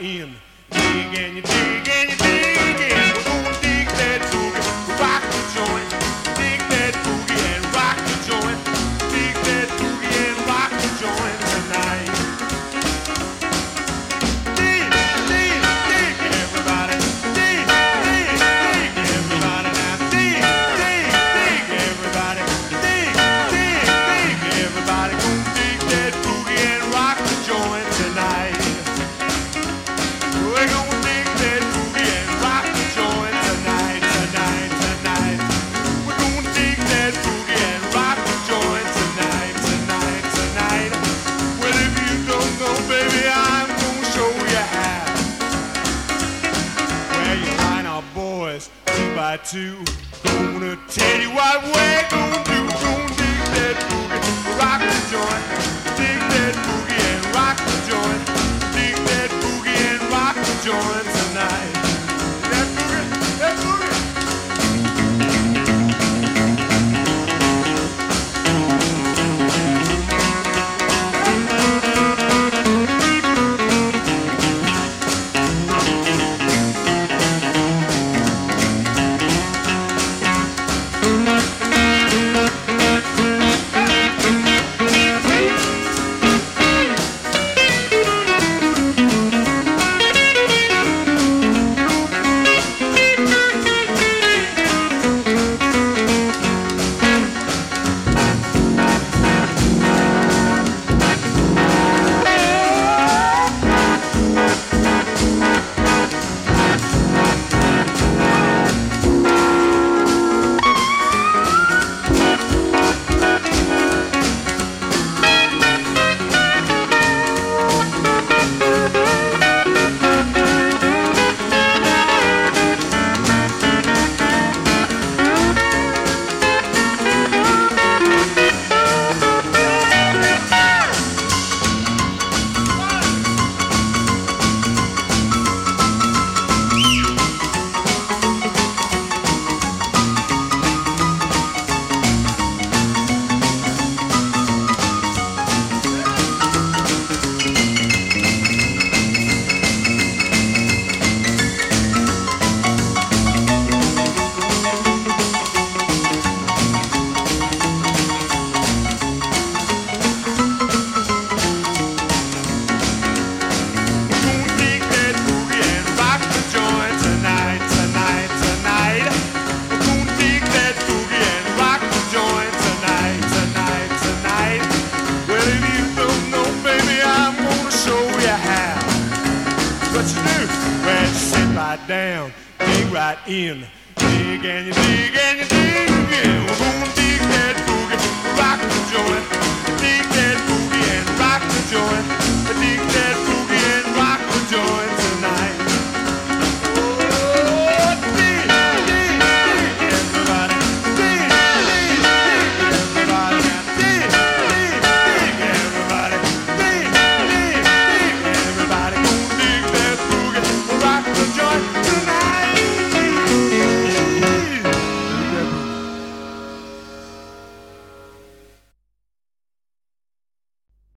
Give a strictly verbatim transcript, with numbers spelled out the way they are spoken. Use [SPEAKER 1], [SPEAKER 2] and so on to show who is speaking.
[SPEAKER 1] in. Dig and you dig and you dig and we're gonna dig that boogie, rock the joint. Dig that boogie and rock the joint. Dig that boogie and rock the joint tonight. Dig, dig, dig, everybody. Dig, dig, dig, everybody. Now dig, dig, dig, everybody. Dig, dig, dig, everybody. Gonna dig that boogie and rock the joint tonight. We're gonna dig that boogie and rock the joint tonight, tonight, tonight. We're gonna dig that boogie and rock the joint tonight, tonight, tonight. Well, if you don't know, baby, I'm gonna show you how. Well, you line our boys two by two. Gonna tell you what we're gonna do. Gonna dig that boogie, rock the joint. Dig that boogie and rock the joint. Dig that boogie and rock the joint tonight. That boogie, that boogie. Down, dig right in, dig and you dig and you